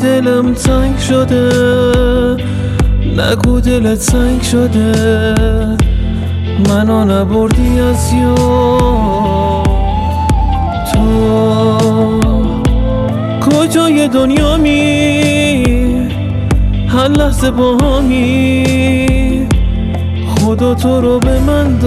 دلم تنگ شده، نگو دلت سنگ شده، منو نبردی از یاد. تو کجای دنیا می، هر لحظه با همی، خدا تو رو به من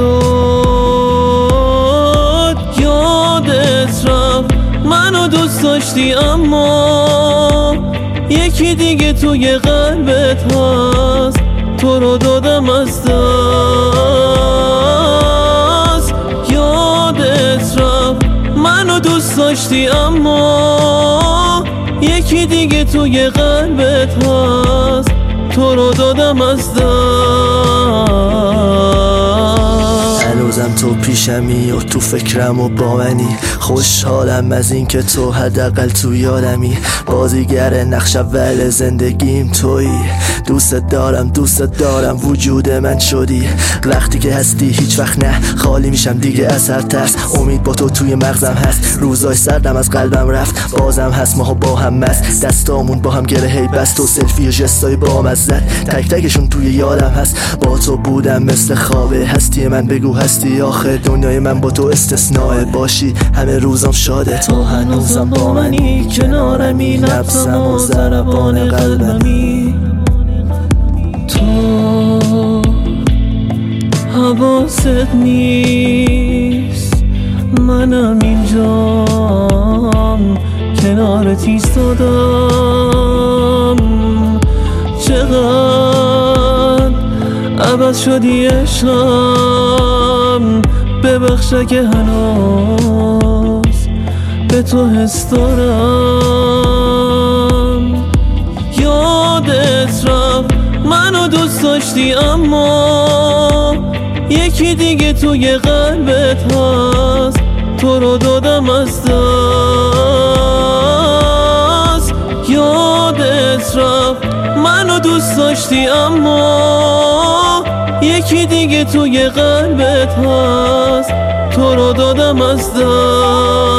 داد. یادت رفت منو دوست داشتی اما یکی دیگه توی قلبت هست، تو رو دادم از دست. یادت رفت منو دوست داشتی اما یکی دیگه توی قلبت هست، تو رو دادم از دست. هنوزم تو پیشمی و تو فکرم و با منی، خوشحالم از این که تو حداقل تو یادمی. بازیگر نقش اول زندگیم تویی، دوست دارم وجود من شدی. وقتی که هستی هیچ وقت نه خالی میشم دیگه از هر ترس. امید با تو توی مغزم هست، روزای سردم از قلبم رفت، بازم هست ماها با هم مست، دستامون با هم گره هی بست و سلفی و جستای با مزد تک تکشون توی یادم هست. با تو بودم مثل خوابه، هستی من بگو هستی آخه، دنیای من با تو استثناء، باشی همه روزم شاده. تو هنوزم با منی، کنارمی، نفسم و ضربان قلبمی. تو حواست نیست منم اینجام، کنارت ایستادم. چقدر عوض شدی عشقم، ببخش اگه هنوز به تو حس دارم. یادت رفت منو دوست داشتی اما یکی دیگه توی قلبت هست، تو رو دادم از دست. یادت رفت منو دوست داشتی اما یکی دیگه توی قلبت هست، تو رو دادم از دست.